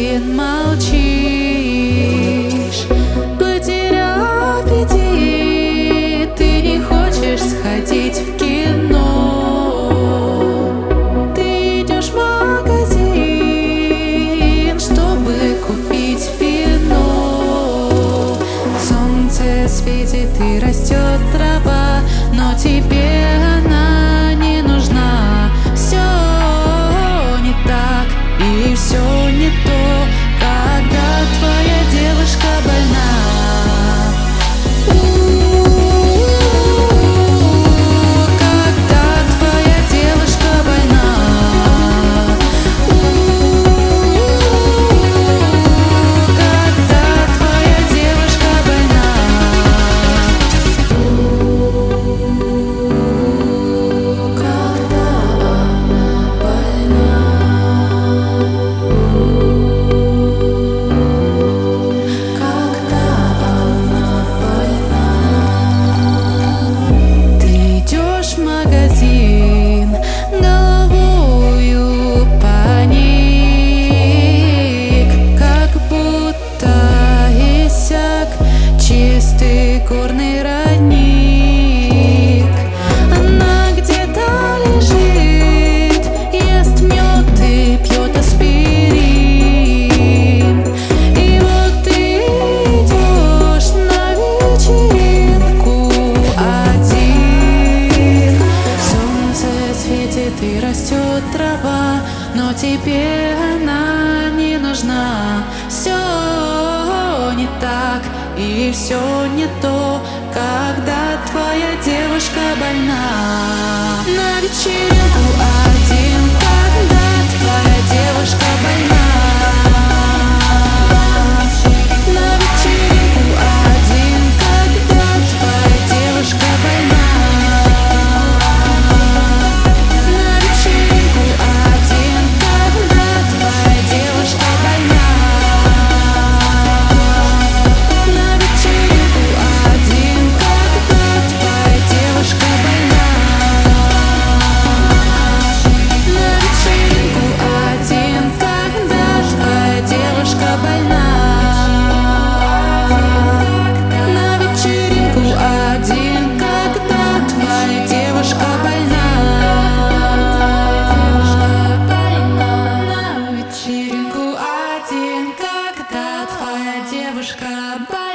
один молчишь. Потерял аппетит, ты не хочешь сходить в кино. Ты идешь в магазин, чтобы купить вино. Солнце светит и растет трава, но тебе она не нужна. Все не так и все не то, когда твоя девушка больна. Когда твоя девушка больна. Когда твоя девушка больна. Когда она больна. Когда она больна. Ты идешь в магазин, головою паник, как будто иссяк чистый горный родник. Она где-то лежит, ест мед и пьет аспирин. И вот ты идешь на вечеринку один. Солнце светит и растет трава, но тебе она не нужна. Все не так и все не то, когда твоя девушка больна. На вечеринку один, когда твоя девушка больна. На вечеринку один, когда твоя девушка больна. На вечеринку один, когда твоя девушка больна. На вечеринку один, когда твоя девушка больна. На вечеринку один, когда твоя девушка больна. На вечеринку один, когда твоя девушка больна. На вечеринку один, когда твоя девушка больна.